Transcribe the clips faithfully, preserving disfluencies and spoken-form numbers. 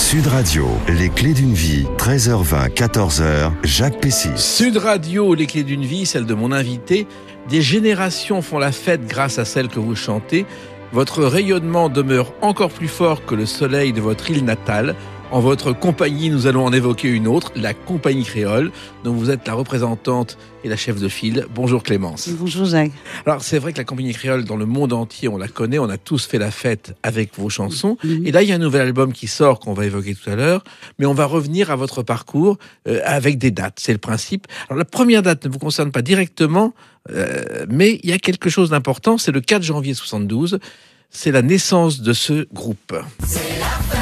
Sud Radio, les clés d'une vie, treize heures vingt, quatorze heures, Jacques Pessis. Sud Radio, les clés d'une vie, celle de mon invité. Des générations font la fête grâce à celle que vous chantez. Votre rayonnement demeure encore plus fort que le soleil de votre île natale. En votre compagnie, nous allons en évoquer une autre, la Compagnie Créole, dont vous êtes la représentante et la chef de file. Bonjour Clémence. Bonjour Jacques. Alors c'est vrai que la Compagnie Créole, dans le monde entier, on la connaît, on a tous fait la fête avec vos chansons. Mmh. Et là, il y a un nouvel album qui sort, qu'on va évoquer tout à l'heure, mais on va revenir à votre parcours euh, avec des dates, c'est le principe. Alors la première date ne vous concerne pas directement, euh, mais il y a quelque chose d'important, c'est le quatre janvier soixante-douze, c'est la naissance de ce groupe. C'est la fête.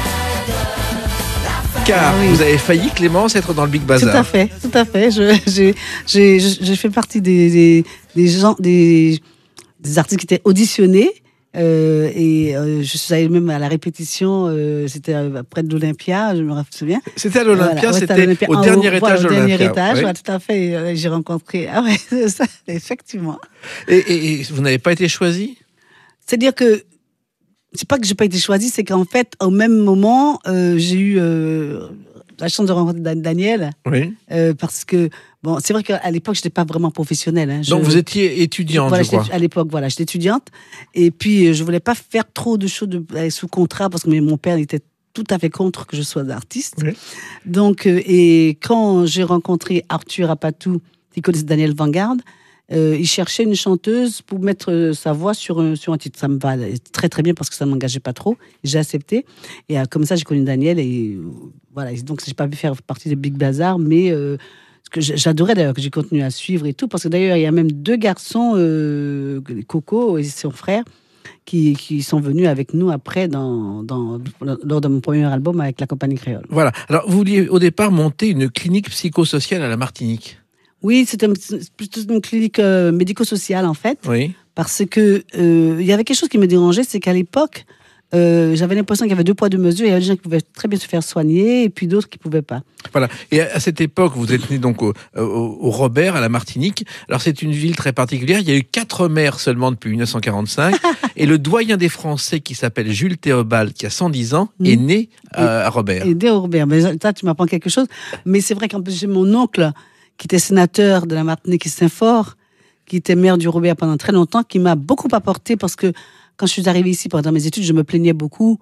Car ah oui. Vous avez failli, Clémence, être dans le Big Bazar. Tout à fait, tout à fait. Je, j'ai, j'ai, j'ai fait partie des, des, des gens, des, des artistes qui étaient auditionnés. Euh, et euh, je suis allée même à la répétition. Euh, c'était près de l'Olympia, je me souviens. C'était à l'Olympia, voilà, ouais, c'était, c'était au dernier haut, étage voilà, de l'Olympia. Au dernier étage, oui. Ouais, tout à fait. Euh, j'ai rencontré. Ah ouais, c'est ça, effectivement. Et, et, et vous n'avez pas été choisie ? C'est-à-dire que. C'est pas que j'ai pas été choisie, c'est qu'en fait, au même moment, euh, j'ai eu euh, la chance de rencontrer Daniel. Oui. Euh, parce que, bon, c'est vrai qu'à l'époque, je n'étais pas vraiment professionnelle. Hein. Je, Donc, vous étiez étudiante, voilà, je crois. À l'époque, voilà, j'étais étudiante. Et puis, je voulais pas faire trop de choses de, euh, sous contrat, parce que mon père était tout à fait contre que je sois artiste. Oui. Donc, euh, et quand j'ai rencontré Arthur Apatou, qui connaissait Daniel Vanguard, Euh, il cherchait une chanteuse pour mettre euh, sa voix sur un, sur un titre. Ça me va très très bien parce que ça ne m'engageait pas trop. J'ai accepté. Et euh, comme ça, j'ai connu Daniel. Et euh, voilà. Et donc, je n'ai pas pu faire partie de Big Bazar. Mais euh, ce que j'adorais d'ailleurs, que j'ai continué à suivre et tout. Parce que d'ailleurs, il y a même deux garçons, euh, Coco et son frère, qui, qui sont venus avec nous après dans, dans, lors de mon premier album avec la Compagnie Créole. Voilà. Alors, vous vouliez au départ monter une clinique psychosociale à la Martinique. Oui, c'était plutôt une clinique euh, médico-sociale, en fait. Oui. Parce que euh, il y avait quelque chose qui me dérangeait, c'est qu'à l'époque, euh, j'avais l'impression qu'il y avait deux poids, deux mesures. Il y avait des gens qui pouvaient très bien se faire soigner et puis d'autres qui ne pouvaient pas. Voilà. Et à cette époque, vous êtes né donc au, au, au Robert, à la Martinique. Alors, c'est une ville très particulière. Il y a eu quatre maires seulement depuis dix-neuf cent quarante-cinq. Et le doyen des Français, qui s'appelle Jules Théobald, qui a cent dix ans, mmh. est né euh, à Robert. Et né au Robert. Mais toi, tu m'apprends quelque chose. Mais c'est vrai qu'en plus, j'ai mon oncle qui était sénateur de la Martinique et Saint-Fort, qui était maire du Robert pendant très longtemps, qui m'a beaucoup apporté parce que quand je suis arrivée ici pendant mes études, je me plaignais beaucoup.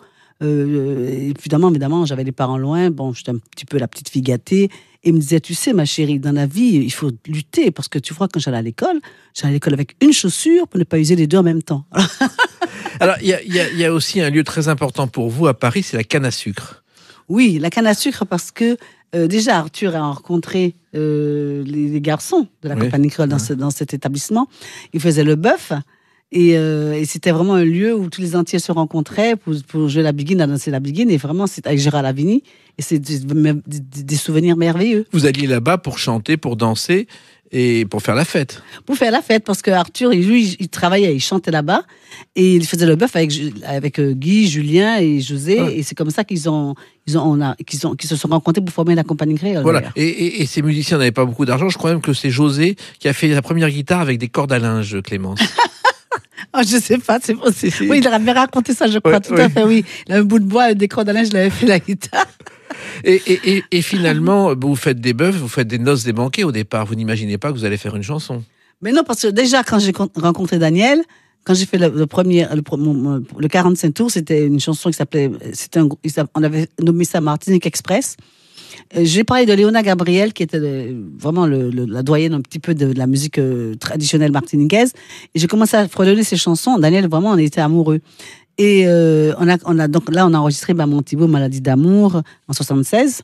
Euh, évidemment, évidemment, j'avais les parents loin. Bon, j'étais un petit peu la petite fille gâtée. Et il me disait, tu sais, ma chérie, dans la vie, il faut lutter parce que tu vois, quand j'allais à l'école, j'allais à l'école avec une chaussure pour ne pas user les deux en même temps. Alors, il y a, y a, y a aussi un lieu très important pour vous à Paris, c'est la canne à sucre. Oui, la canne à sucre parce que euh, déjà Arthur a rencontré euh, les, les garçons de la oui. Compagnie Créole dans, ce, dans cet établissement. Il faisait le bœuf et, euh, et c'était vraiment un lieu où tous les entiers se rencontraient pour, pour jouer la biguine, à danser la biguine. Et vraiment, c'est avec Gérard Lavigny et c'est des, des, des souvenirs merveilleux. Vous alliez là-bas pour chanter, pour danser et pour faire la fête. Pour faire la fête, parce que Arthur, lui, il travaillait, il chantait là-bas et il faisait le bœuf avec, avec Guy, Julien et José. Ah. Et c'est comme ça qu'ils, ont, ils ont, on a, qu'ils, ont, qu'ils se sont rencontrés pour former la Compagnie Créole. Voilà. Et, et, et ces musiciens n'avaient pas beaucoup d'argent. Je crois même que c'est José qui a fait la première guitare avec des cordes à linge, Clémence. Oh, je sais pas, c'est possible. Oui, il avait raconté ça, je crois, ouais, tout ouais. à fait, oui. Il avait un bout de bois et des cordes à linge, il avait fait la guitare. Et, et, et, et finalement, vous faites des bœufs, vous faites des noces, des banquets au départ. Vous n'imaginez pas que vous allez faire une chanson. Mais non, parce que déjà, quand j'ai rencontré Daniel, quand j'ai fait le, le premier, le, le quarante-cinq tours, c'était une chanson qui s'appelait, c'était un, on avait nommé ça Martinique Express. J'ai parlé de Léona Gabriel, qui était le, vraiment le, le, la doyenne un petit peu de, de la musique euh, traditionnelle martiniquaise. Et j'ai commencé à fredonner ses chansons. Daniel, vraiment, on était amoureux. Et euh, on a, on a, donc là, on a enregistré bah, Mon Thibaut, Maladie d'amour, en soixante-seize.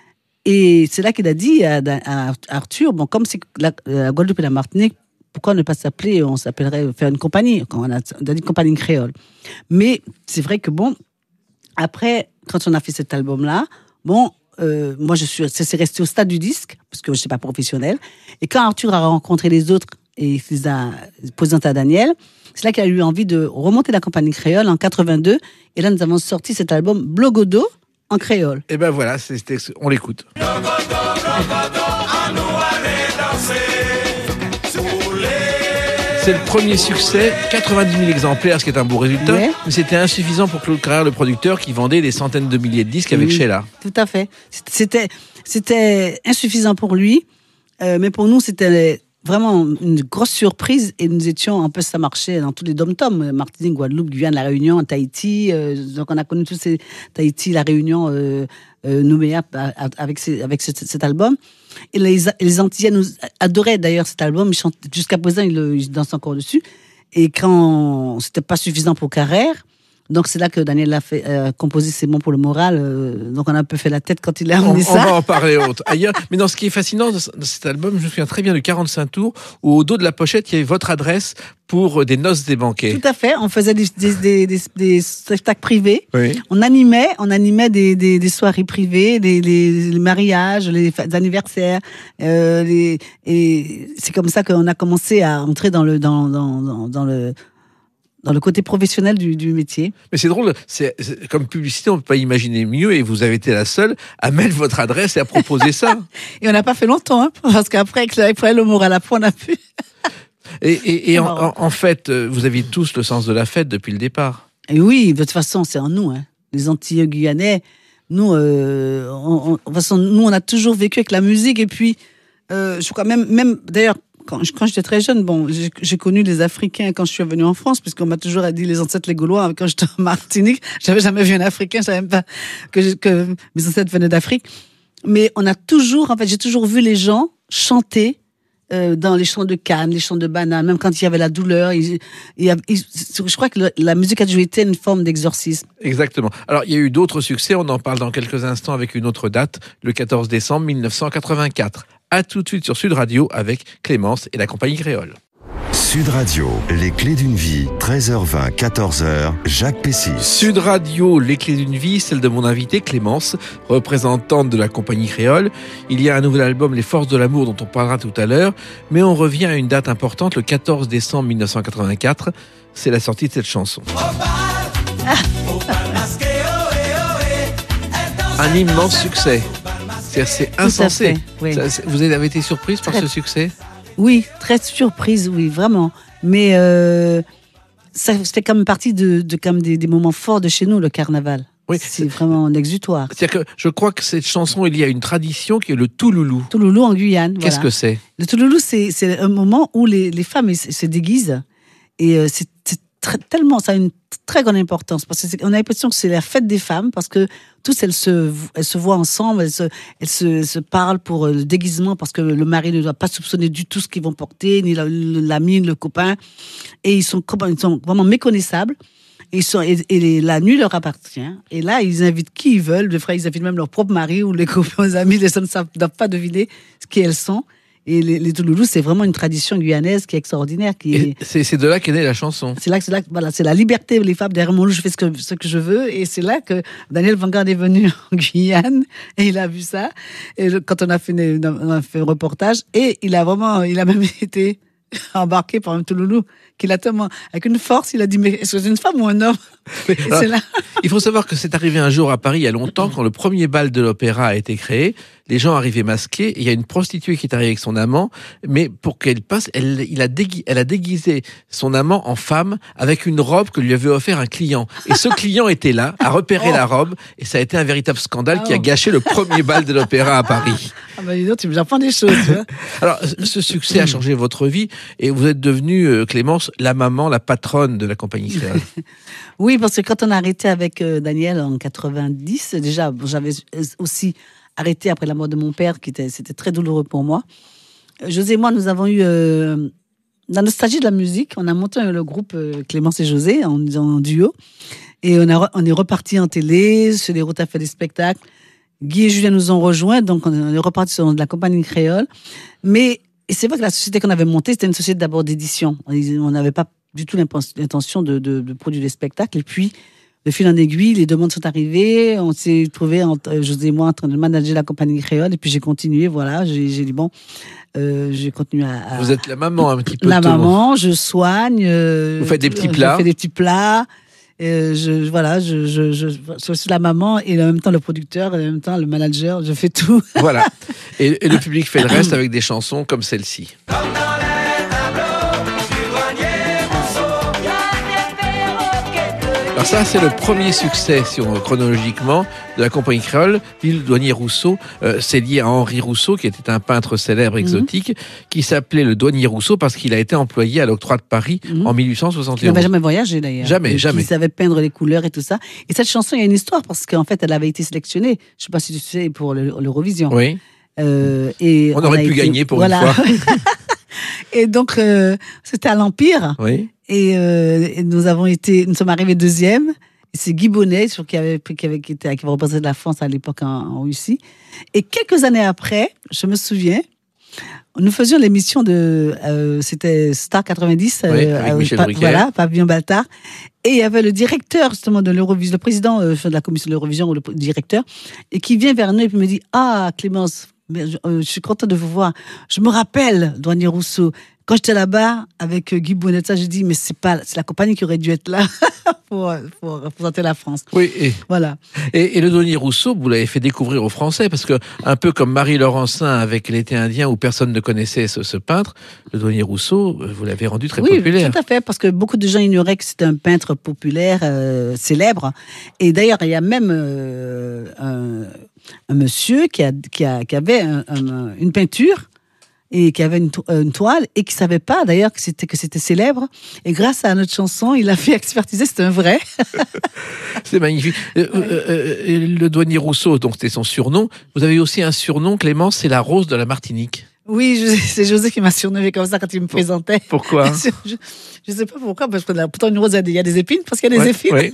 Et c'est là qu'il a dit à, à Arthur, bon, comme c'est la, la Guadeloupe et la Martinique, pourquoi ne pas s'appeler, on s'appellerait faire une compagnie, on a, on a dit compagnie créole. Mais c'est vrai que bon, après, quand on a fait cet album-là, bon, euh, moi, je suis, c'est resté au stade du disque, parce que je ne suis pas professionnelle. Et quand Arthur a rencontré les autres et il les a présentés à Daniel, c'est là qu'il a eu envie de remonter la Compagnie Créole en quatre-vingt-deux. Et là, nous avons sorti cet album Blogodo en créole. Et ben voilà, c'est, on l'écoute. Blogodo, blogodo, à nous aller danser sous les C'est le premier succès, quatre-vingt-dix mille exemplaires, ce qui est un beau résultat, Ouais. mais c'était insuffisant pour Claude Carrère, le producteur, qui vendait des centaines de milliers de disques avec Oui, Sheila. Tout à fait. C'était, c'était insuffisant pour lui, euh, mais pour nous, c'était vraiment une grosse surprise et nous étions, un peu, ça marchait dans tous les dom-toms, Martinique, Guadeloupe, Guyane, La Réunion, Tahiti, euh, donc on a connu tous ces Tahiti, La Réunion, euh, euh, Nouméa avec, ces, avec ce, cet album. Et les, les Antillais nous adoraient d'ailleurs cet album, ils chantent, jusqu'à présent ils, le, ils dansent encore dessus. Et quand c'était pas suffisant pour Carrère, donc c'est là que Daniel a fait euh, composé C'est bon pour le moral. Euh, donc on a un peu fait la tête quand il a On, amené on ça. va en parler autre, ailleurs. Mais dans ce qui est fascinant de, de cet album, je me souviens très bien du quarante-cinq tours, où au dos de la pochette, il y avait votre adresse pour des noces des banquets. Tout à fait. On faisait des, des, des, des, des spectacles privés. Oui. On animait, on animait des, des, des soirées privées, les, les, les mariages, les, les anniversaires. Euh, les, et c'est comme ça qu'on a commencé à entrer dans le dans dans dans, dans le dans le côté professionnel du, du métier. Mais c'est drôle, c'est, c'est- comme publicité, on ne peut pas imaginer mieux, et vous avez été la seule à mettre votre adresse et à proposer ça. Et on n'a pas fait longtemps, hein, parce qu'après, avec le- après le moral à point, on a pu. Et, et, et C'est en, marrant. en- en fait, euh, vous aviez tous le sens de la fête depuis le départ. Et oui, de toute façon, c'est en nous, hein. Les Antillais guyanais. Nous, euh, on, on- de toute façon, nous, on a toujours vécu avec la musique. Et puis, euh, je crois même, même d'ailleurs, quand, je- quand j'étais très jeune, bon, j'ai j'ai connu les Africains quand je suis venue en France, puisqu'on m'a toujours dit les ancêtres, les Gaulois. Quand j'étais en Martinique, j'avais jamais vu un Africain, je savais même pas que, je- que mes ancêtres venaient d'Afrique. Mais on a toujours, en fait, j'ai toujours vu les gens chanter euh, dans les champs de canne, les champs de bananes, même quand il y avait la douleur. il- il y avait- il- je crois que le- la musique a toujours été une forme d'exorcisme. Exactement. Alors, il y a eu d'autres succès, on en parle dans quelques instants avec une autre date, le quatorze décembre mille neuf cent quatre-vingt-quatre. À tout de suite sur Sud Radio avec Clémence et la compagnie créole. Sud Radio, les clés d'une vie, treize heures vingt, quatorze heures, Jacques Pessis. Sud Radio, les clés d'une vie, celle de mon invité Clémence, représentante de la compagnie créole. Il y a un nouvel album, Les Forces de l'amour, dont on parlera tout à l'heure, mais on revient à une date importante, le quatorze décembre mille neuf cent quatre-vingt-quatre. C'est la sortie de cette chanson. Un immense succès. C'est, c'est à insensé. fait, oui. Ça, c'est- vous avez été surprise par Très. ce succès? Oui, très surprise, oui, vraiment. Mais euh, ça fait quand même partie de, de comme des, des moments forts de chez nous, le carnaval. Oui. C'est vraiment un exutoire. C'est-à-dire que je crois que cette chanson, il y a une tradition qui est le Touloulou. Touloulou en Guyane. Qu'est-ce voilà. que c'est? Le Touloulou, c'est c'est un moment où les, les femmes elles se se déguisent. Et euh, c'est c'est très- tellement, ça a une très grande importance. Parce qu'on a l'impression que c'est la fête des femmes, parce que toutes, elles se, elles se voient ensemble, elles se, elles se, elles se parlent pour euh, le déguisement, parce que le mari ne doit pas soupçonner du tout ce qu'ils vont porter, ni la- l'ami, le copain. Et ils sont, comment- ils sont vraiment méconnaissables. Et, ils sont, et, et les- la nuit leur appartient. Et là, ils invitent qui ils veulent. Des fois, ils invitent même leur propre mari ou les copains, les amis. Les gens ne savent- doivent pas deviner ce qu'elles sont. Et les, les Touloulous, c'est vraiment une tradition guyanaise qui est extraordinaire. Qui est, Et c'est, c'est de là qu'est née la chanson. c'est là que c'est là que- voilà, c'est la liberté. Les femmes derrière mon loup, je fais ce que, ce que je veux. Et c'est là que Daniel Vanguard est venu en Guyane et il a vu ça. Et je- quand on a fait, une- on a fait un reportage, et il a vraiment, il a même été embarqué par un Touloulou qu'il a tellement, avec une force, il a dit, mais est-ce que c'est une femme ou un homme? Et Alors, c'est là. Il faut savoir que c'est arrivé un jour à Paris, il y a longtemps, quand le premier bal de l'opéra a été créé. Les gens arrivaient masqués, et il y a une prostituée qui est arrivée avec son amant, mais pour qu'elle passe, elle, il a dégui- elle a déguisé son amant en femme avec une robe que lui avait offert un client. Et ce client était là, a repéré Oh. la robe, et ça a été un véritable scandale Ah qui a oh. gâché le premier bal de l'opéra à Paris. Ah bah, dis donc, tu j'apprends des choses, tu vois. Alors, ce succès a changé votre vie, et vous êtes devenue, euh, Clémence, la maman, la patronne de la compagnie créole. Oui, parce que quand on a arrêté avec euh, Daniel en quatre-vingt-dix, déjà, bon, j'avais aussi arrêté après la mort de mon père, qui était, c'était très douloureux pour moi. Euh, José et moi, nous avons eu, euh, la nostalgie de la musique, on a monté euh, le groupe euh, Clémence et José en, en duo, et on, a, re- on est reparti en télé, sur les routes à faire des spectacles. Guy et Julien nous ont rejoints, donc on est reparti sur de la compagnie créole. Mais et c'est vrai que la société qu'on avait montée, c'était une société d'abord d'édition. On n'avait pas du tout l'intention de, de, de produire des spectacles. Et puis, de fil en aiguille, les demandes sont arrivées. On s'est trouvé, José et moi, en train de manager la compagnie créole. Et puis, j'ai continué, voilà. J'ai, j'ai dit, bon, euh, j'ai continué à... à Vous êtes la maman un petit peu la de tout le monde. maman, je soigne. euh, Vous faites des tout- petits plats. Je fais des petits plats. Euh, je, voilà, je, je, je, je suis la maman et en même temps le producteur, et en même temps le manager, je fais tout. Voilà. Et, et le public fait le reste avec des chansons comme celle-ci. Comme dans les tableaux du grenier. Alors ça, c'est le premier succès, si on chronologiquement, de la compagnie créole, L'île Douanier Rousseau. Euh, c'est lié à Henri Rousseau, qui était un peintre célèbre exotique, mm-hmm. qui s'appelait le Douanier Rousseau parce qu'il a été employé à l'Octroi de Paris mm-hmm. en mille huit cent soixante et onze. Il n'avait jamais voyagé d'ailleurs. Jamais, et jamais. Il savait peindre les couleurs et tout ça. Et cette chanson, il y a une histoire parce qu'en fait, elle avait été sélectionnée, je ne sais pas si tu sais, pour le, l'Eurovision. Oui. Euh, et on, on aurait pu été... gagner pour voilà. une fois. Et donc, euh, c'était à l'Empire. Oui. Et, euh, et nous avons été, nous sommes arrivés deuxième. Et c'est Guy Bonnet, qui avait, qui avait, qui était, qui représentait la France à l'époque en, en Russie. Et quelques années après, je me souviens, nous faisions l'émission de, euh, c'était Star quatre-vingt-dix, oui, euh, avec Michel pa- Drucker. Voilà, Pavillon Baltard. Et il y avait le directeur justement de l'Eurovision, le président euh, de la commission de l'Eurovision, ou le directeur, et qui vient vers nous et puis me dit, ah Clémence, mais je, euh, je suis content de vous voir. Je me rappelle, Douanier Rousseau, quand j'étais là-bas avec euh, Guy Bonnet, ça, j'ai dit, mais c'est pas, c'est la compagnie qui aurait dû être là pour, pour représenter la France. Oui, et, voilà. Et, et le Douanier Rousseau, vous l'avez fait découvrir aux Français, parce que, un peu comme Marie Laurencin avec L'été indien, où personne ne connaissait ce, ce peintre, le Douanier Rousseau, vous l'avez rendu très oui, populaire. Oui, tout à fait, parce que beaucoup de gens ignoraient que c'était un peintre populaire, euh, célèbre. Et d'ailleurs, il y a même euh, un, un monsieur qui, a, qui, a, qui avait un, un, une peinture et qui avait une, to- une toile et qui ne savait pas d'ailleurs que c'était, que c'était célèbre. Et grâce à notre chanson, il a fait expertiser, c'est un vrai. C'est magnifique. Euh, ouais. euh, euh, le Douanier Rousseau, donc c'était son surnom. Vous avez aussi un surnom, Clémence, c'est la Rose de la Martinique. Oui, je, c'est José qui m'a surnommé comme ça quand il me présentait. Pourquoi? Je ne sais pas pourquoi, parce que pourtant une rose, il y a des épines, parce qu'il y a des ouais, épines. Ouais.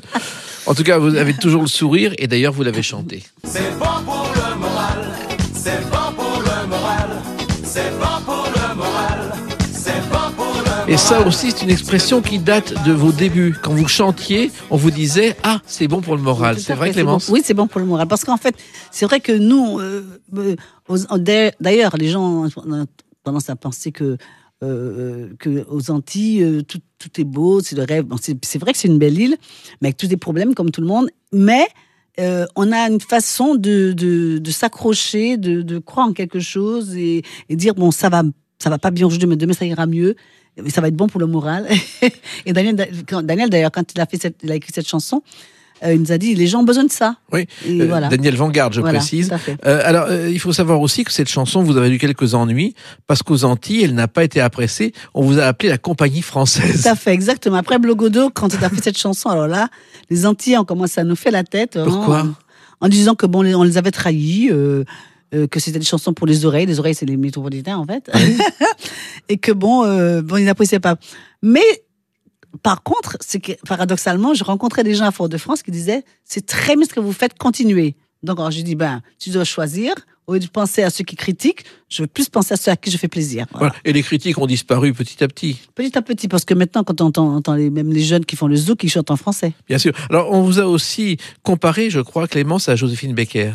En tout cas, vous avez toujours le sourire et d'ailleurs, vous l'avez chanté. C'est bon pour le moral, c'est bon pour le moral, c'est bon pour le moral, c'est bon pour le moral. Et ça aussi, c'est une expression qui date de vos débuts. Quand vous chantiez, on vous disait « Ah, c'est bon pour le moral ». C'est vrai, Clémence? C'est bon. Oui, c'est bon pour le moral. Parce qu'en fait, c'est vrai que nous, euh, aux, d'ailleurs, les gens ont tendance à penser que Euh, que aux Antilles, euh, tout, tout est beau, c'est le rêve. Bon, c'est, c'est vrai que c'est une belle île, mais avec tous des problèmes comme tout le monde. Mais euh, on a une façon de, de, de s'accrocher, de, de croire en quelque chose et, et dire bon, ça va, ça va pas bien aujourd'hui, mais demain ça ira mieux. Ça va être bon pour le moral. Et Daniel, Daniel d'ailleurs, quand il a fait cette, il a écrit cette chanson. Euh, il nous a dit, les gens ont besoin de ça. Oui, et euh, voilà. Daniel Vanguard, je voilà, précise. Euh, alors, euh, il faut savoir aussi que cette chanson, vous avez eu quelques ennuis, parce qu'aux Antilles, elle n'a pas été appréciée. On vous a appelé la Compagnie Française. Tout à fait, exactement. Après Blogodo, quand il a fait cette chanson, alors là, les Antilles ont commencé à nous faire la tête. Pourquoi? En, en disant que bon, on les avait trahis, euh, euh, que c'était des chansons pour les oreilles. Les oreilles, c'est les métropolitains, en fait. Oui. Et que bon, euh, bon ils n'appréciaient pas. Mais... Par contre, c'est que, paradoxalement, je rencontrais des gens à Fort-de-France qui disaient « C'est très bien ce que vous faites, continuez ». Donc, alors, je dis « Ben, tu dois choisir. Au lieu de penser à ceux qui critiquent, je veux plus penser à ceux à qui je fais plaisir. » Voilà. Voilà. Et les critiques ont disparu petit à petit. Petit à petit, parce que maintenant, quand on entend, on entend les, même les jeunes qui font le zouk, ils chantent en français. Bien sûr. Alors, on vous a aussi comparé, je crois, Clémence, à Joséphine Baker.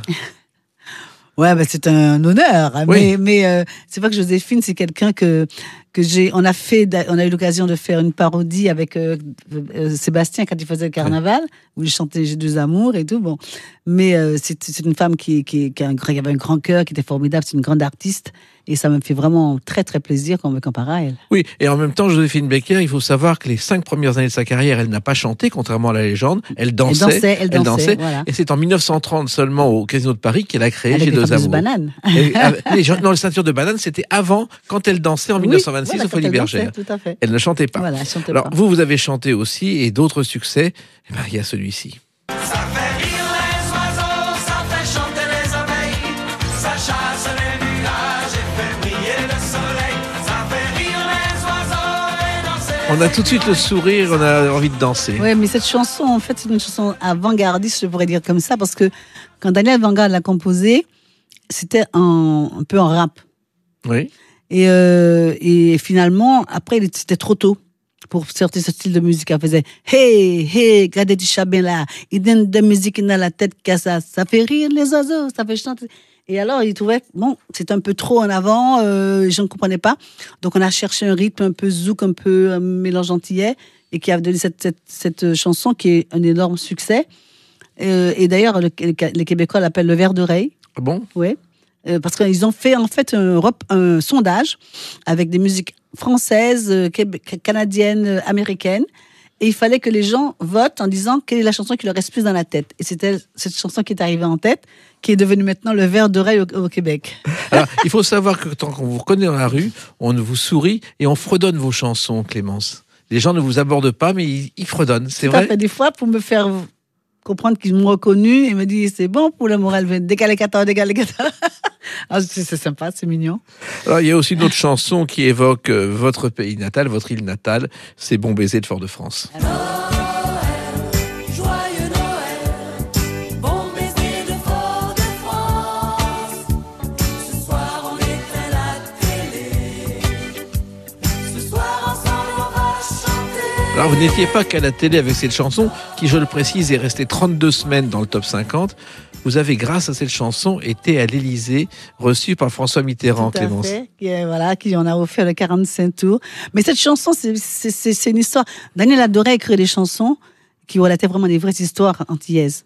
Ouais, ben c'est un honneur. Hein, oui. Mais, mais euh, c'est vrai que Joséphine, c'est quelqu'un que que j'ai. On a fait, on a eu l'occasion de faire une parodie avec euh, euh, Sébastien quand il faisait le carnaval, oui. Où il chantait J'ai deux amours et tout. Bon, mais euh, c'est, c'est une femme qui qui, qui, a un, qui avait un grand cœur, qui était formidable. C'est une grande artiste. Et ça me fait vraiment très, très plaisir qu'on me compare à elle. Oui, et en même temps, Joséphine Baker, il faut savoir que les cinq premières années de sa carrière, elle n'a pas chanté, contrairement à la légende. Elle dansait. Elle dansait, elle dansait. Elle dansait voilà. Et c'est en dix-neuf cent trente seulement, au Casino de Paris, qu'elle a créé Avec J'ai deux amours. Bananes. Et, les, non, les ceintures de bananes, c'était avant, quand elle dansait en oui, dix-neuf cent vingt-six voilà, au Folies Bergère. Tout à fait. Elle ne chantait pas. Voilà, elle chantait Alors, pas. vous, vous avez chanté aussi, et d'autres succès, eh ben, il y a celui-ci. Ça fait rire les oiseaux, ça fait chanter les abeilles, ça chasse les nuages et fait briller le soleil. Ça fait rire les oiseaux et danser. On a tout de suite le sourire, on a envie de danser. Oui, mais cette chanson, en fait, c'est une chanson avant-gardiste, je pourrais dire comme ça, parce que quand Daniel Vanguard l'a composée, c'était en, un peu en rap. Oui. Et, euh, et finalement, après, c'était trop tôt pour sortir ce style de musique. Elle faisait « Hey, hey, regardez du chabin là, il donne de musique dans la tête qu'à ça, ça fait rire les oiseaux, ça fait chanter. » Et alors, il trouvait que bon, c'était un peu trop en avant, euh, les gens ne comprenaient pas. Donc, on a cherché un rythme un peu zouk, un peu un mélange antillais, et qui a donné cette, cette, cette chanson qui est un énorme succès. Euh, et d'ailleurs, le, les Québécois l'appellent le verre d'oreille. Ah bon? Oui. Euh, parce qu'ils ont fait en fait un, un sondage avec des musiques françaises, euh, canadiennes, américaines. Et il fallait que les gens votent en disant quelle est la chanson qui leur reste plus dans la tête. Et c'était cette chanson qui est arrivée en tête, qui est devenue maintenant le verre d'oreille au, au Québec. Alors, il faut savoir que tant qu'on vous reconnaît dans la rue, on vous sourit et on fredonne vos chansons, Clémence. Les gens ne vous abordent pas, mais ils, ils fredonnent, c'est vrai. Fait des fois, pour me faire comprendre qu'ils m'ont reconnu, ils me disent c'est bon pour le moral, décalé quatorze, décalé quatorze. Ah, c'est, c'est sympa, c'est mignon. Alors, il y a aussi une autre chanson qui évoque euh, votre pays natal, votre île natale, c'est Bon baiser de Fort-de-France. Joyeux Noël, bon baiser de Fort-de-France. Ce soir on éteint la télé. Ce soir ensemble on va chanter. Alors, vous n'étiez pas qu'à la télé avec cette chanson, qui, je le précise, est restée trente-deux semaines dans le top cinquante. Vous avez, grâce à cette chanson, été à l'Élysée, reçu par François Mitterrand, Tout à Clémence. fait, qui, euh, voilà, qui en a offert le quarante-cinq tours. Mais cette chanson, c'est, c'est, c'est, c'est une histoire. Daniel adorait écrire des chansons qui relataient vraiment des vraies histoires antillaises.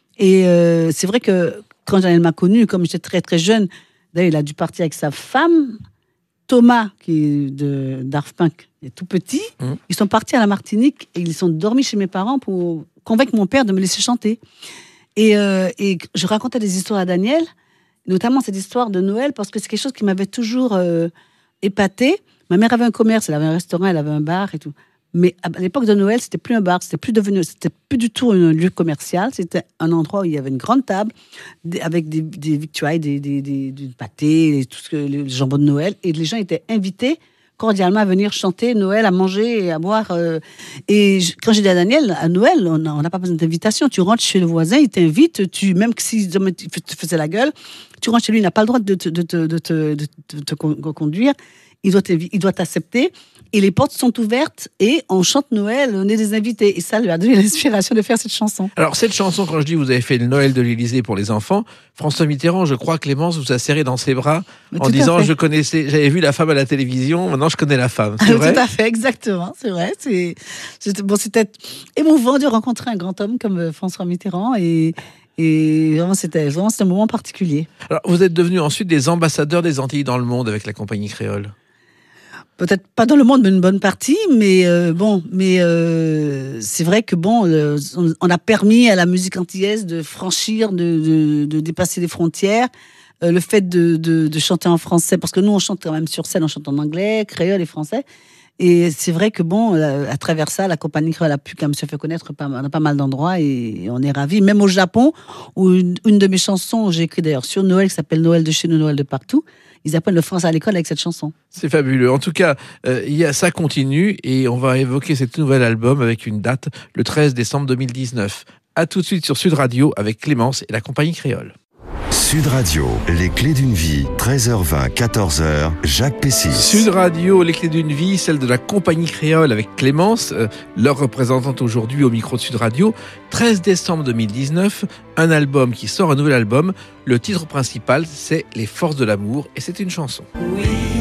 Et euh, c'est vrai que quand Daniel m'a connu, comme j'étais très très jeune, d'ailleurs, il a dû partir avec sa femme, Thomas, qui est de Daft Punk, il est tout petit. Mmh. Ils sont partis à la Martinique et ils sont dormis chez mes parents pour convaincre mon père de me laisser chanter. Et, euh, et je racontais des histoires à Daniel, notamment cette histoire de Noël, parce que c'est quelque chose qui m'avait toujours euh, épatée. Ma mère avait un commerce, elle avait un restaurant, elle avait un bar et tout. Mais à l'époque de Noël, c'était plus un bar, c'était plus devenu, c'était plus du tout un lieu commercial. C'était un endroit où il y avait une grande table des, avec des, des victuailles, des, des, des, du pâté, tout ce que le jambon de Noël, et les gens étaient invités cordialement à venir chanter Noël, à manger et à boire. Euh, et je, quand j'ai dit à Daniel, à Noël, on n'a pas besoin d'invitation. Tu rentres chez le voisin, il t'invite, tu, même si tu te faisais la gueule, tu rentres chez lui, il n'a pas le droit de te, de te, de te, de te, de te conduire. Il doit, il doit t'accepter. Et les portes sont ouvertes et on chante Noël, on est des invités. Et ça lui a donné l'inspiration de faire cette chanson. Alors, cette chanson, quand je dis vous avez fait le Noël de l'Élysée pour les enfants, François Mitterrand, je crois, Clémence, vous a serré dans ses bras Mais en disant je connaissais, j'avais vu la femme à la télévision, maintenant je connais la femme. C'est vrai. Tout à fait, exactement, c'est vrai. C'est, c'était, bon, c'était émouvant de rencontrer un grand homme comme François Mitterrand et, et vraiment, c'était, vraiment, c'était un moment particulier. Alors, vous êtes devenus ensuite des ambassadeurs des Antilles dans le monde avec la compagnie créole. Peut-être pas dans le monde, mais une bonne partie, mais euh, bon, mais euh, c'est vrai que bon, euh, on, on a permis à la musique antillaise de franchir, de, de, de dépasser les frontières. Euh, le fait de, de, de chanter en français, parce que nous on chante quand même sur scène, on chante en anglais, créole et français. Et c'est vrai que bon, à travers ça, la compagnie créole a pu quand même se faire connaître pas, dans pas mal d'endroits et on est ravis. Même au Japon, où une, une de mes chansons, j'ai écrit d'ailleurs sur Noël, qui s'appelle Noël de chez nous, Noël de partout. Ils apprennent le français à l'école avec cette chanson. C'est fabuleux. En tout cas, euh, y a, ça continue et on va évoquer cet nouvel album avec une date, le treize décembre deux mille dix-neuf. À tout de suite sur Sud Radio avec Clémence et la compagnie créole. Sud Radio, les clés d'une vie, treize heures vingt, quatorze heures, Jacques Pessis. Sud Radio, les clés d'une vie, celle de la compagnie créole avec Clémence, euh, leur représentante aujourd'hui au micro de Sud Radio. treize décembre deux mille dix-neuf, un album qui sort, un nouvel album. Le titre principal, c'est Les Forces de l'amour et c'est une chanson. Oui,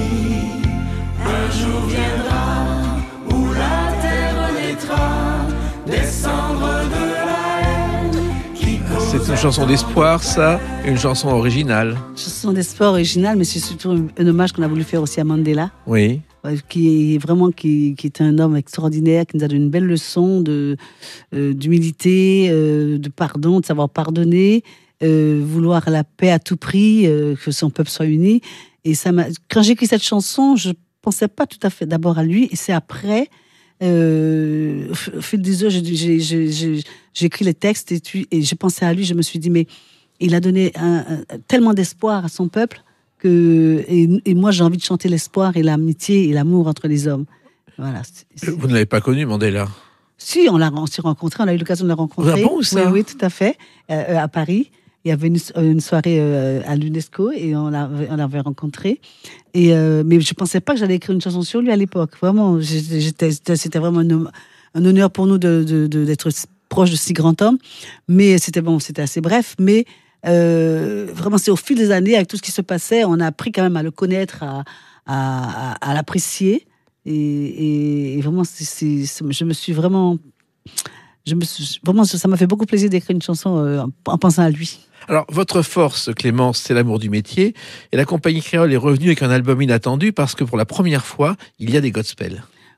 un jour viendra où la terre naîtra, descendre de la haine qui cause. C'est une chanson d'espoir, ça, une chanson originale. Chanson d'espoir originale, mais c'est surtout un hommage qu'on a voulu faire aussi à Mandela. Oui. Qui est vraiment qui, qui est un homme extraordinaire, qui nous a donné une belle leçon de euh, d'humilité, euh, de pardon, de savoir pardonner, euh, vouloir la paix à tout prix, euh, que son peuple soit uni. Et ça m'a, quand j'ai écrit cette chanson, je pensais pas tout à fait d'abord à lui, et c'est après, euh, au fil des heures, j'ai, j'ai, j'ai, j'ai, j'ai écrit les textes et, tu, et j'ai pensé à lui. Je me suis dit mais il a donné un, un, tellement d'espoir à son peuple. Que, et, et moi, j'ai envie de chanter l'espoir et l'amitié et l'amour entre les hommes. Voilà. C'est, c'est... Vous ne l'avez pas connu, Mandela? Si, on l'a on s'est rencontrés, on a eu l'occasion de le rencontrer. Ah bon, ça? Oui, oui, tout à fait. Euh, à Paris, il y avait une, une soirée euh, à l'UNESCO et on l'avait, on l'avait rencontré. Et, euh, mais je ne pensais pas que j'allais écrire une chanson sur lui à l'époque. Vraiment, j'étais, c'était vraiment un, un honneur pour nous de, de, de, d'être proche de si grand homme. Mais c'était bon, c'était assez bref. Mais Euh, vraiment, c'est au fil des années, avec tout ce qui se passait, on a appris quand même à le connaître, à, à, à, à l'apprécier. Et, et, et vraiment, c'est, c'est, c'est, je me suis vraiment, je me suis, vraiment, ça m'a fait beaucoup plaisir d'écrire une chanson euh, en, en pensant à lui. Alors, votre force, Clémence, c'est l'amour du métier. Et la compagnie créole est revenue avec un album inattendu parce que pour la première fois, il y a des gospels.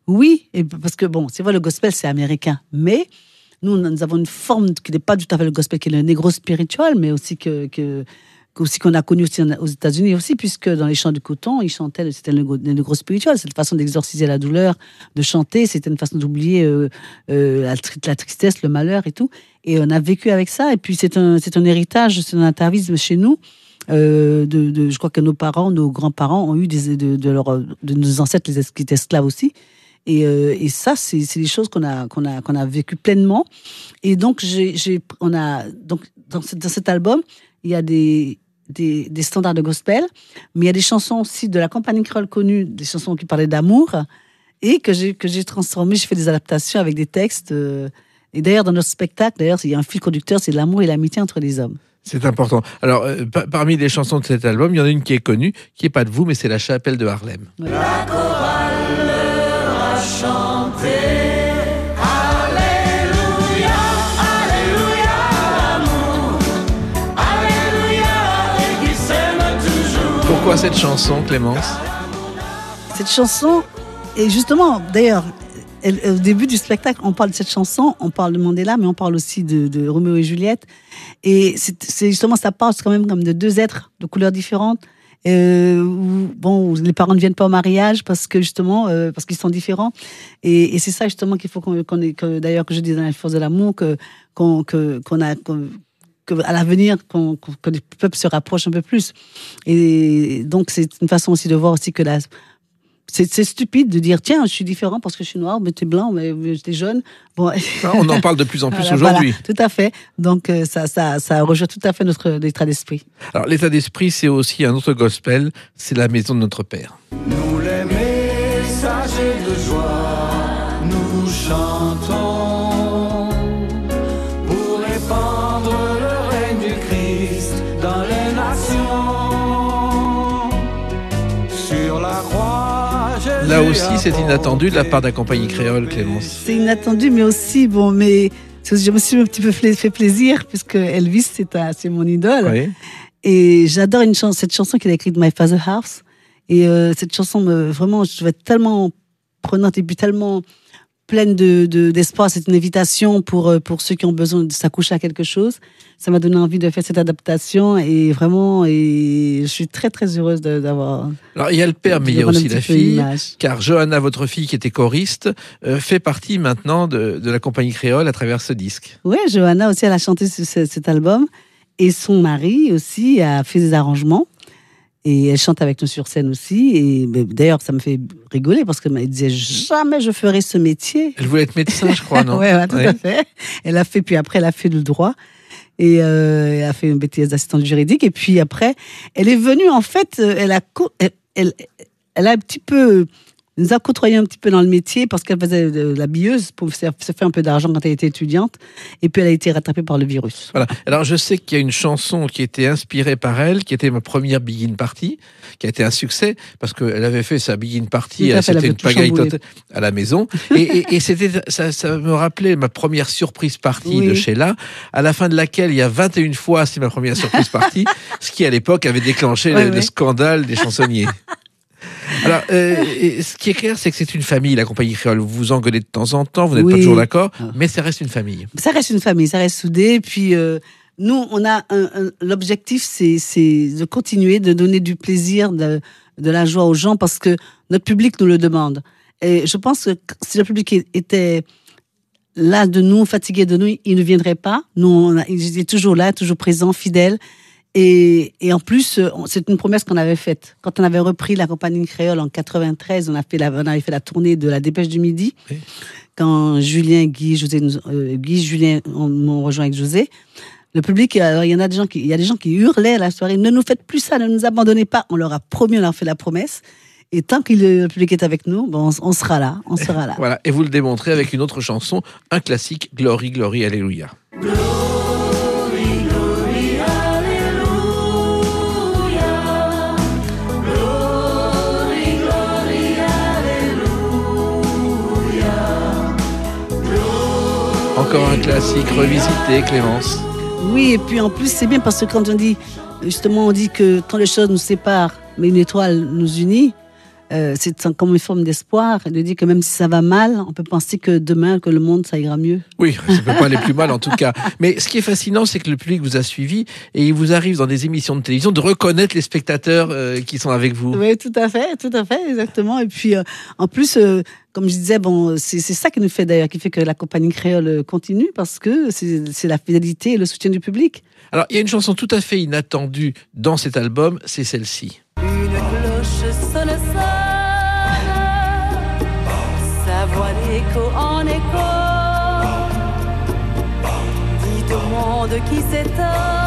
Oui, et parce que bon, c'est vrai, le gospel, c'est américain. Mais nous, nous avons une forme qui n'est pas tout à fait le gospel, qui est le négro spiritual, mais aussi que, que, aussi qu'on a connu aussi aux États-Unis aussi, puisque dans les chants du coton, ils chantaient, c'était le négro spiritual. C'est une façon d'exorciser la douleur, de chanter. C'était une façon d'oublier euh, euh, la, la tristesse, le malheur et tout. Et on a vécu avec ça. Et puis, c'est un, c'est un héritage, c'est un atavisme chez nous. Euh, de, de, je crois que nos parents, nos grands-parents ont eu des, de, de, leur, de nos ancêtres, les qui étaient esclaves aussi. Et, euh, et ça, c'est, c'est des choses qu'on a, qu'on a, qu'on a vécues pleinement. Et donc, j'ai, j'ai, on a, donc dans, ce, dans cet album, il y a des, des, des standards de gospel, mais il y a des chansons aussi de la compagnie créole connue, des chansons qui parlaient d'amour, et que j'ai, que j'ai transformées. J'ai fait des adaptations avec des textes. Euh, et d'ailleurs, dans notre spectacle, d'ailleurs, il y a un fil conducteur, c'est l'amour et l'amitié entre les hommes. C'est important. Alors, euh, pa- parmi les chansons de cet album, il y en a une qui est connue, qui n'est pas de vous, mais c'est La Chapelle de Harlem. Ouais. La chorale leur a chanté. Alléluia, Alléluia, l'amour. Alléluia, et qui s'aime toujours. Pourquoi cette chanson, Clémence ? Cette chanson, et justement, d'ailleurs, elle- au début du spectacle, on parle de cette chanson, on parle de Mandela, mais on parle aussi de, de Roméo et Juliette. Et c'est, c'est justement, ça parle quand même comme de deux êtres de couleurs différentes. Euh, où, bon, où les parents ne viennent pas au mariage parce que justement, euh, parce qu'ils sont différents. Et, et c'est ça justement qu'il faut qu'on, qu'on ait, que, d'ailleurs, que je dis dans la force de l'amour, que, qu'on, que, qu'on a, qu'on, que à l'avenir, qu'on, qu'on, que les peuples se rapprochent un peu plus. Et donc, c'est une façon aussi de voir aussi que la, C'est, c'est stupide de dire, tiens, je suis différent parce que je suis noir, mais t'es blanc, mais t'es jaune. Bon. On en parle de plus en plus Voilà, aujourd'hui. voilà, tout à fait. Donc, euh, ça, ça, ça rejoint tout à fait notre état d'esprit. Alors, l'état d'esprit, c'est aussi un autre gospel, c'est La Maison de notre Père. Nous les messagers de joie, nous chantons pour répandre le règne du Christ dans les nations. Sur la croix, Jésus Là aussi, c'est a inattendu de la porté part de la compagnie créole, Clémence. C'est inattendu, mais aussi, bon, mais je me suis un petit peu fait plaisir, puisque Elvis, c'est, un, c'est mon idole. Oui. Et j'adore une chanson, cette chanson qu'il a écrite, My Father's House. Et euh, cette chanson, me, vraiment, je trouvais tellement prenante et puis tellement pleine de, de, d'espoir. C'est une invitation pour, pour ceux qui ont besoin de s'accoucher à quelque chose. Ça m'a donné envie de faire cette adaptation. Et vraiment, et je suis très, très heureuse de, d'avoir... Alors, il y a le père, mais il y a de rendre un aussi petit la peu fille. l'image. Car Johanna, votre fille, qui était choriste, euh, fait partie maintenant de, de la compagnie créole à travers ce disque. Oui, Johanna aussi, elle a chanté ce, ce, cet album. Et son mari aussi a fait des arrangements. Et elle chante avec nous sur scène aussi. Et ben, d'ailleurs, ça me fait rigoler parce qu'elle disait jamais je ferai ce métier. Elle voulait être médecin, je crois, non? Oui, ouais, tout Ouais. à fait. Elle a fait, puis après, elle a fait le droit. Et euh, elle a fait une B T S d'assistante juridique. Et puis après, elle est venue, en fait, euh, elle a, co- elle, elle, elle a un petit peu, nous a côtoyé un petit peu dans le métier parce qu'elle faisait de la billeuse pour se se faire un peu d'argent quand elle était étudiante. Et puis elle a été rattrapée par le virus. Voilà. Alors, je sais qu'il y a une chanson qui était inspirée par elle, qui était ma première Begin Party, qui a été un succès, parce qu'elle avait fait sa Begin Party, Tout à fait, elle c'était avait une tout pagaille chamboulé. totale à la maison. Et, et, et c'était, ça, ça me rappelait ma première surprise party Oui. de Sheila, à la fin de laquelle il y a vingt et une fois, c'est ma première surprise party, ce qui à l'époque avait déclenché Ouais, le, le ouais. scandale des chansonniers. Alors, euh, et ce qui est clair, c'est que c'est une famille, la compagnie créole. Vous vous engueulez de temps en temps, vous n'êtes pas Oui. toujours d'accord, Ah. mais ça reste une famille. Ça reste une famille, ça reste soudé. Puis euh, nous, on a un, un- l'objectif, c'est, c'est de continuer de donner du plaisir, de, de la joie aux gens parce que notre public nous le demande. Et je pense que si le public était là de nous, fatigué de nous, il ne viendrait pas. Nous, on a, il est toujours là, toujours présent, fidèle. Et, et en plus, euh, on- c'est une promesse qu'on avait faite. Quand on avait repris la compagnie créole en quatre-vingt-treize, on, a fait la, on avait fait la tournée de la Dépêche du Midi. Oui. Quand Julien, Guy, José, nous- euh, Guy, Julien on- m'ont rejoint avec José. Le public, alors, il y en a des gens qui, il y a des gens qui hurlaient à la soirée, ne nous faites plus ça, ne nous abandonnez pas. On leur a promis, on leur a fait la promesse. Et tant que le public est avec nous, bon, on, on sera là, on sera là. Voilà, et vous le démontrez avec une autre chanson, un classique, Glory, Glory, Alléluia. Encore un classique revisité, Clémence. Oui, et puis en plus, c'est bien parce que quand on dit, justement, on dit que quand les choses nous séparent, mais une étoile nous unit, euh, c'est un- comme une forme d'espoir, de dire que même si ça va mal, on peut penser que demain, que le monde, ça ira mieux. Oui, ça ne peut pas aller plus mal en tout cas. Mais ce qui est fascinant, c'est que le public vous a suivi et il vous arrive dans des émissions de télévision de reconnaître les spectateurs euh, qui sont avec vous. Oui, tout à fait, tout à fait, exactement. Et puis, euh, en plus, euh, comme je disais, bon, c'est c'est ça qui nous fait d'ailleurs, qui fait que la compagnie créole continue, parce que c'est c'est la fidélité et le soutien du public. Alors, il y a une chanson tout à fait inattendue dans cet album, c'est celle-ci. Une cloche sonne, sonne, sa voix d'écho en écho, dit au monde qui s'étonne,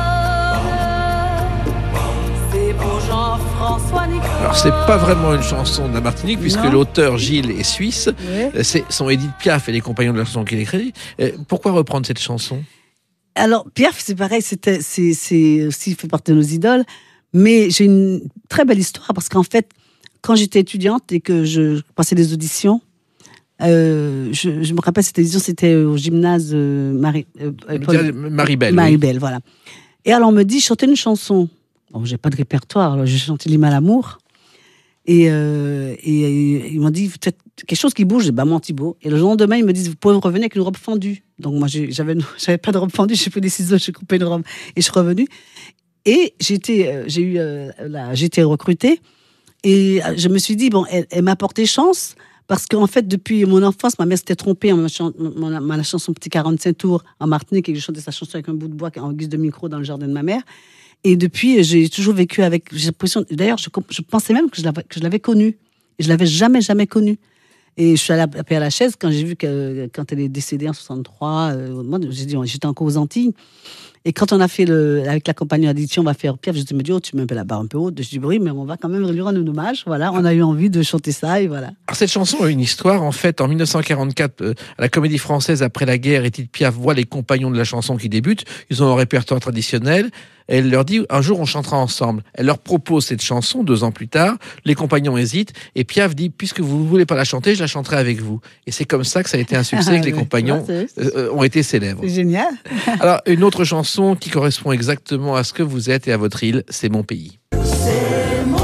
c'est pour Jean-François Nicole. Alors, c'est pas vraiment une chanson de la Martinique, puisque Non. l'auteur Gilles est suisse. Ouais. Euh, C'est son Édith Piaf et les compagnons de la chanson qui l'écrit. Euh, Pourquoi reprendre cette chanson? Alors, Piaf, c'est pareil, c'était, c'est, c'est aussi fait partie de nos idoles. Mais j'ai une très belle histoire parce qu'en fait, quand j'étais étudiante et que je passais des auditions, euh, je, je me rappelle cette édition, c'était au gymnase euh, Marie, euh, Paul- Marie-Belle. oui. Marie-Belle, voilà. Et alors on me dit, chantez une chanson. Bon, j'ai pas de répertoire, alors j'ai chanté l'hymne à l'amour. Et, euh, et, et ils m'ont dit, peut-être quelque chose qui bouge. J'ai dit, bah, mon Thibaut. Et le lendemain, ils me disent, vous pouvez revenir avec une robe fendue. Donc moi, j'ai- j'avais, j'avais pas de robe fendue, j'ai pris des ciseaux, j'ai coupé une robe et je suis revenue. Et j'ai été, euh, j'ai eu, euh, la, j'ai été recrutée. Et euh, je me suis dit, bon, elle, elle m'a porté chance. Parce qu'en fait, depuis mon enfance, ma mère s'était trompée en ma, chan- ma, ma- ma chanson Petit quarante-cinq tours en Martinique et que je chantais sa chanson avec un bout de bois en guise de micro dans le jardin de ma mère. Et depuis, j'ai toujours vécu avec. J'ai l'impression. D'ailleurs, je, comp- je pensais même que je l'avais, que je l'avais connue. Et je l'avais jamais, jamais connue. Et je suis allée à Père Lachaise quand j'ai vu que quand elle est décédée en soixante-trois. Euh, moi, j'ai dit, j'étais encore aux Antilles. Et quand on a fait le, avec la compagnie d'édition, on va faire Piaf, je me dis, oh, tu mets un peu la barre un peu haute. Je dis, oui, mais on va quand même lui rendre un hommage. Voilà, on a eu envie de chanter ça et voilà. Alors, cette chanson a une histoire. En fait, en mille neuf cent quarante-quatre, euh, à la Comédie Française, après la guerre, Édith Piaf voit les compagnons de la chanson qui débutent. Ils ont un répertoire traditionnel. Et elle leur dit, un jour, on chantera ensemble. Elle leur propose cette chanson, deux ans plus tard. Les compagnons hésitent. Et Piaf dit, puisque vous ne voulez pas la chanter, je la chanterai avec vous. Et c'est comme ça que ça a été un succès, que les Ouais, compagnons c'est- euh, ont été célèbres. C'est génial. Alors, une autre chanson qui correspond exactement à ce que vous êtes et à votre île, c'est Mon pays. C'est mon,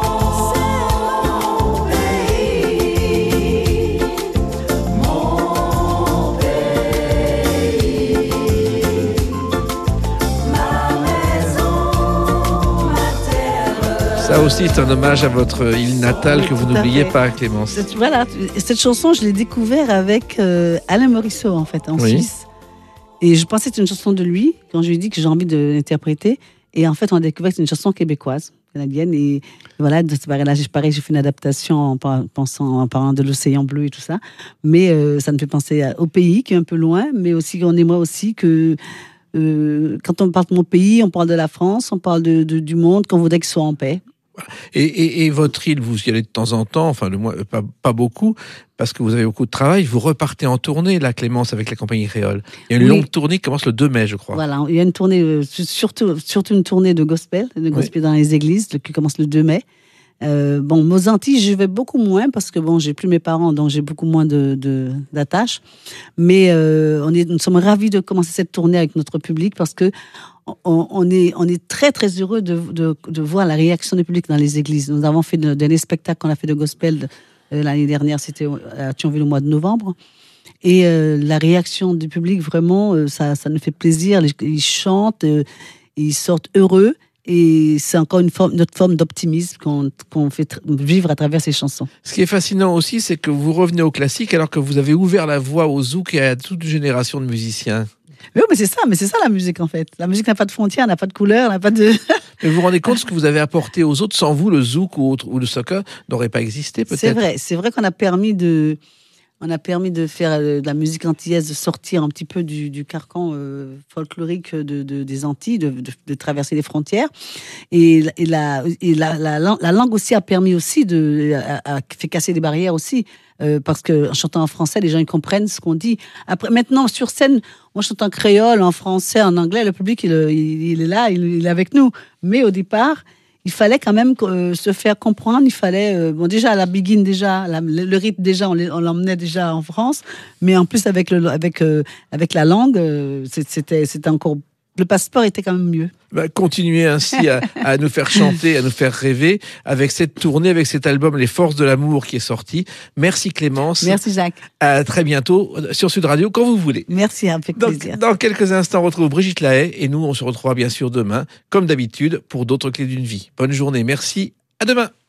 c'est mon pays, mon pays, ma maison, ma terre. Ça aussi, c'est un hommage à votre île natale Oui, que vous tout à n'oubliez fait. pas, Clémence. Cette- Voilà, cette chanson, je l'ai découverte avec euh, Alain Morisseau, en fait, en Oui. Suisse. Et je pensais que c'était une chanson de lui, quand je lui ai dit que j'ai envie de l'interpréter. Et en fait, on a découvert que c'est une chanson québécoise, canadienne. Et voilà, de ce pareil, là, j'ai pareil, j'ai fait une adaptation en, par- pensant, en parlant de l'océan bleu et tout ça. Mais euh, ça me fait penser à- au pays, qui est un peu loin, mais aussi, on aimerait aussi que, euh, quand on parle de mon pays, on parle de la France, on parle de, de- du monde, qu'on voudrait qu'il soit en paix. Et, et, et votre île, vous y allez de temps en temps, enfin, le moins, pas, pas beaucoup, parce que vous avez beaucoup de travail. Vous repartez en tournée, là, Clémence, avec la compagnie créole. Il y a une Oui. longue tournée qui commence le deux mai, je crois. Voilà, il y a une tournée, euh, surtout, surtout une tournée de gospel, de gospel dans les églises, qui commence le deux mai. Euh, bon, aux Antilles, j'y vais beaucoup moins parce que bon, j'ai plus mes parents, donc j'ai beaucoup moins de, de d'attaches. Mais euh, on est, nous sommes ravis de commencer cette tournée avec notre public parce que on, on est, on est très très heureux de, de, de voir la réaction du public dans les églises. Nous avons fait de, dernier spectacle qu'on a fait de gospel euh, l'année dernière, c'était à Thionville au mois de novembre. Et euh, la réaction du public, vraiment, euh, ça, ça nous fait plaisir. Les- Ils chantent, euh, ils sortent heureux. Et c'est encore une forme, notre forme d'optimisme qu'on qu'on fait tr- vivre à travers ces chansons. Ce qui est fascinant aussi, c'est que vous revenez au classique alors que vous avez ouvert la voie au zouk et à toute une génération de musiciens. Mais oui, mais c'est ça, mais c'est ça la musique en fait. La musique n'a pas de frontières, n'a pas de couleur, n'a pas de. Mais vous vous rendez compte ce que vous avez apporté aux autres, sans vous, le zouk ou, autre, ou le soca n'aurait pas existé peut-être. C'est vrai, c'est vrai qu'on a permis de, on a permis de faire euh, de la musique antillaise, de sortir un petit peu du, du carcan euh, folklorique de, de- des Antilles, de, de- de traverser les frontières. Et, la- et, la, et la, la, lan- la langue aussi a permis aussi de, a, a fait casser des barrières aussi. Euh, parce que en chantant en français, les gens ils comprennent ce qu'on dit. Après, maintenant sur scène, moi je chante en créole, en français, en anglais, le public il, il, il est là, il, il est avec nous. Mais au départ, il fallait quand même euh, se faire comprendre. Il fallait, euh, bon déjà la biguine déjà, la- le, le rythme déjà, on l'est- on l'emmenait déjà en France, mais en plus avec le, avec euh, avec la langue, euh, c'est- c'était c'était encore le passeport était quand même mieux. Bah, continuez ainsi à, à nous faire chanter, à nous faire rêver avec cette tournée, avec cet album Les Forces de l'amour qui est sorti. Merci Clémence. Merci Jacques. À très bientôt sur Sud Radio quand vous voulez. Merci, avec Dans, plaisir. dans quelques instants, on retrouve Brigitte Lahaye et nous, on se retrouvera bien sûr demain, comme d'habitude, pour d'autres clés d'une vie. Bonne journée, merci, à demain.